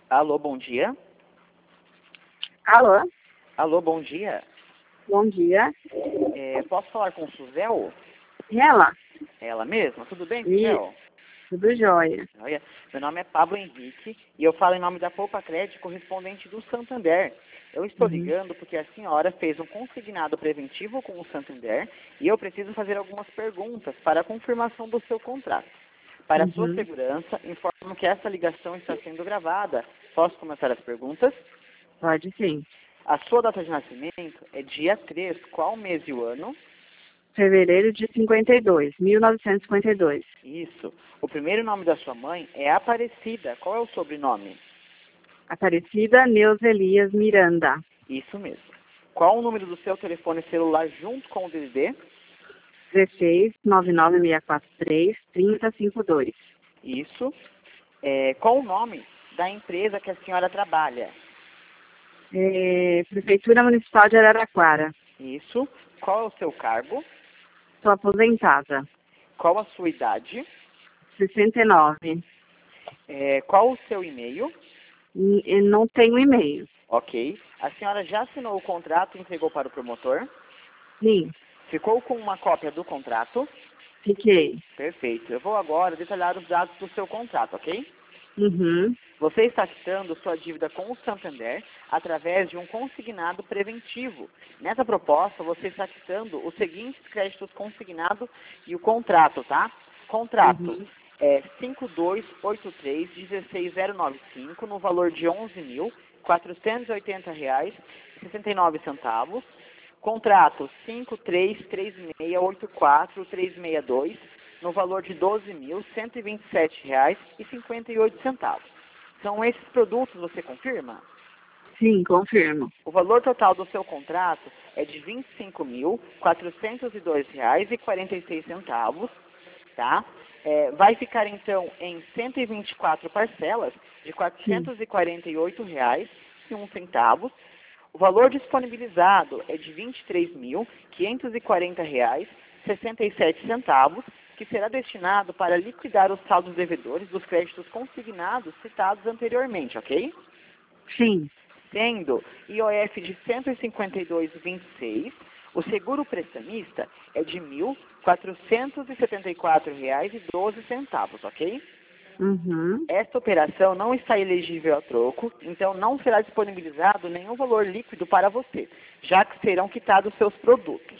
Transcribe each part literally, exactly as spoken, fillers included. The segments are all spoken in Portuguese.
Alô, bom dia. Alô, Alô, bom dia. bom dia. É, posso falar com Suzel? Ela? Ela mesma? Tudo bem, Isso, Suzel? tudo jóia. Olha, meu nome é Pablo Henrique e eu falo em nome da Poupa Crédito correspondente do Santander. Eu estou Uhum. ligando porque a senhora fez um consignado preventivo com o Santander e eu preciso fazer algumas perguntas para a confirmação do seu contrato. Para a sua Uhum. segurança, informo que essa ligação está sendo gravada. Posso começar as perguntas? Pode sim. A sua data de nascimento é dia três, qual mês e o ano? Fevereiro de cinquenta e dois, mil novecentos e cinquenta e dois. Isso. O primeiro nome da sua mãe é Aparecida. Qual é o sobrenome? Aparecida Neuza Elias Miranda. Isso mesmo. Qual o número do seu telefone celular junto com o D D D? dezesseis, nove nove seis quatro três, três zero cinco dois. Isso. É, qual o nome da empresa que a senhora trabalha? É, Prefeitura Municipal de Araraquara. Isso. Qual é o seu cargo? Sou aposentada. Qual a sua idade? sessenta e nove. É, qual o seu e-mail? E e não tenho e-mail. Ok. A senhora já assinou o contrato e entregou para o promotor? Sim, Ficou com uma cópia do contrato? fiquei. Perfeito. Eu vou agora detalhar os dados do seu contrato, ok? Uhum. Você está quitando sua dívida com o Santander através de um consignado preventivo. Nessa proposta, você está quitando os seguintes créditos consignado e o contrato, tá? Contrato Uhum. é cinco dois oito três um seis zero nove cinco no valor de onze mil quatrocentos e oitenta reais e sessenta e nove centavos. Contrato cinco três três seis oito quatro três seis dois no valor de doze mil cento e vinte e sete reais e cinquenta e oito centavos. São esses produtos, você confirma? Sim, confirmo. O valor total do seu contrato é de vinte e cinco mil quatrocentos e dois reais e quarenta e seis centavos, tá? É, vai ficar então em cento e vinte e quatro parcelas de Sim. quatrocentos e quarenta e oito reais e um centavo. O valor disponibilizado é de vinte e três mil quinhentos e quarenta reais e sessenta e sete centavos, que será destinado para liquidar os saldos devedores dos créditos consignados citados anteriormente, ok? Sim. Sendo I O F de cento e cinquenta e dois vírgula vinte e seis, o seguro prestamista é de mil quatrocentos e setenta e quatro reais e doze centavos, ok? Uhum. Esta operação não está elegível a troco, então não será disponibilizado nenhum valor líquido para você, já que serão quitados seus produtos.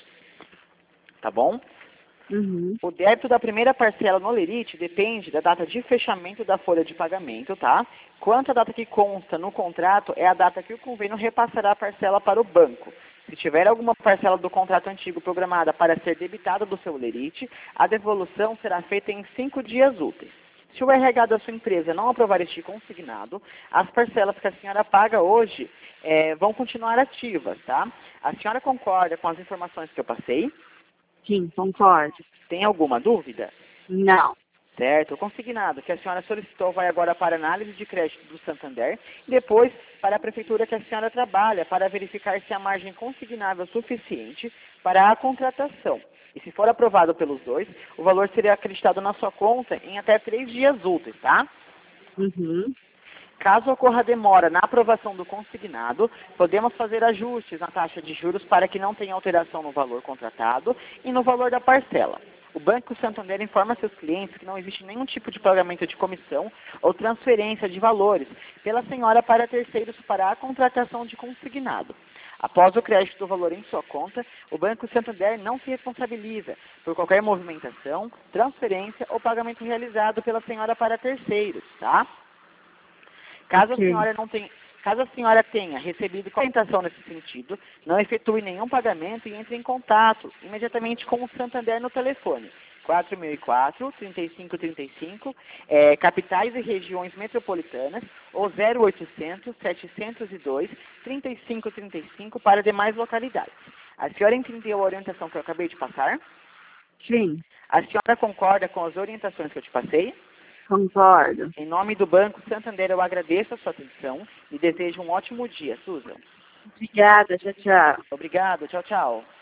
Tá bom? Uhum. O débito da primeira parcela no Lerite depende da data de fechamento da folha de pagamento, tá? Quanto à data que consta no contrato, é a data que o convênio repassará a parcela para o banco. Se tiver alguma parcela do contrato antigo programada para ser debitada do seu Lerite, a devolução será feita em cinco dias úteis. Se o R H da sua empresa não aprovar este consignado, as parcelas que a senhora paga hoje eh, vão continuar ativas, tá? A senhora concorda com as informações que eu passei? Sim, concordo. Tem alguma dúvida? Não. Certo. O consignado que a senhora solicitou vai agora para a análise de crédito do Santander e depois para a prefeitura que a senhora trabalha para verificar se a margem consignável é suficiente para a contratação. E se for aprovado pelos dois, o valor seria acreditado na sua conta em até três dias úteis, tá? Uhum. Caso ocorra demora na aprovação do consignado, podemos fazer ajustes na taxa de juros para que não tenha alteração no valor contratado e no valor da parcela. O Banco Santander informa seus clientes que não existe nenhum tipo de pagamento de comissão ou transferência de valores pela senhora para terceiros para a contratação de consignado. Após o crédito do valor em sua conta, o Banco Santander não se responsabiliza por qualquer movimentação, transferência ou pagamento realizado pela senhora para terceiros, tá? Caso a Ok. senhora não tenha, caso a senhora tenha recebido orientação nesse sentido, não efetue nenhum pagamento e entre em contato imediatamente com o Santander no telefone quatro mil e quatro, trinta e cinco trinta e cinco, é, capitais e regiões metropolitanas, ou zero oitocentos, setecentos e dois, trinta e cinco trinta e cinco para demais localidades. A senhora entendeu a orientação que eu acabei de passar? Sim, A senhora concorda com as orientações que eu te passei? concordo. Em nome do Banco Santander, eu agradeço a sua atenção e desejo um ótimo dia, Susan. Obrigada, tchau, tchau. Obrigado, tchau, tchau.